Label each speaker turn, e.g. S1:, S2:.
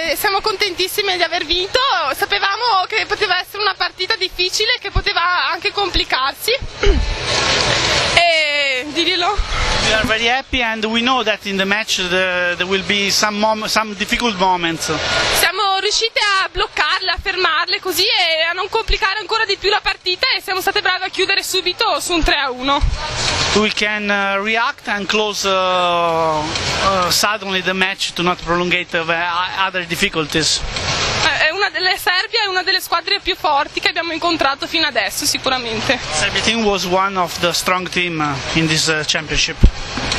S1: siamo contentissime di aver vinto, sapevamo che poteva essere una partita difficile, che poteva anche complicarsi. E dillo.
S2: We are very happy and we know that in the match there will be some difficult moments.
S1: Siamo riuscite a bloccarle, a fermarle così e a non complicare ancora di più la partita e siamo state brave a chiudere subito su un 3-1.
S2: We can react and close suddenly the match to not prolongate other difficulties.
S1: Serbia è una delle squadre più forti che abbiamo incontrato fino adesso, sicuramente.
S2: Serbia team was one of the strong team in this championship.